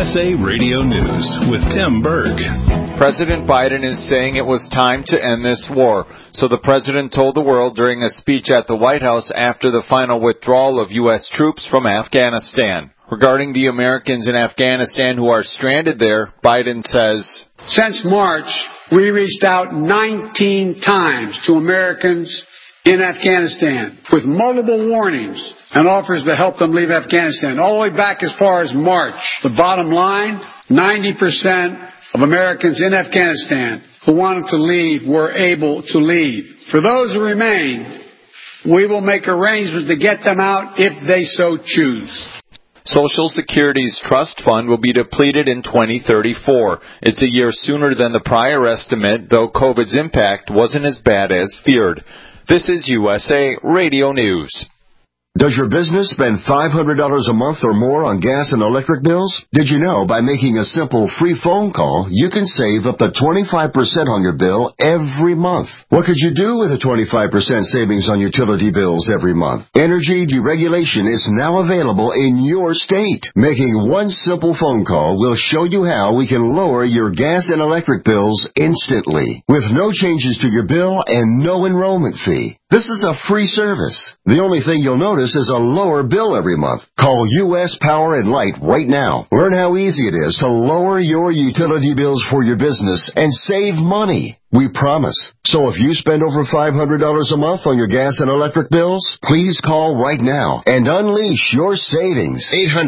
USA Radio News with Tim Berg. President Biden is saying it was time to end this war. So the president told the world during a speech at the White House after the final withdrawal of U.S. troops from Afghanistan. Regarding the Americans in Afghanistan who are stranded there, Biden says, "Since March, we reached out 19 times to Americans in Afghanistan with multiple warnings and offers to help them leave Afghanistan, all the way back as far as March. The bottom line, 90% of Americans in Afghanistan who wanted to leave were able to leave. For those who remain, we will make arrangements to get them out if they so choose." Social Security's trust fund will be depleted in 2034. It's a year sooner than the prior estimate, though COVID's impact wasn't as bad as feared. This is USA Radio News. Does your business spend $500 a month or more on gas and electric bills? Did you know by making a simple free phone call, you can save up to 25% on your bill every month? What could you do with a 25% savings on utility bills every month? Energy deregulation is now available in your state. Making one simple phone call will show you how we can lower your gas and electric bills instantly, with no changes to your bill and no enrollment fee. This is a free service. The only thing you'll notice is a lower bill every month. Call U.S. Power and Light right now. Learn how easy it is to lower your utility bills for your business and save money. We promise. So if you spend over $500 a month on your gas and electric bills, please call right now and unleash your savings.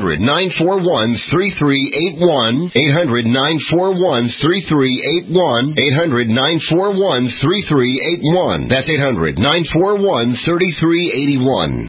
800-941-3381. 800-941-3381. 800-941-3381. That's 800-941-3381.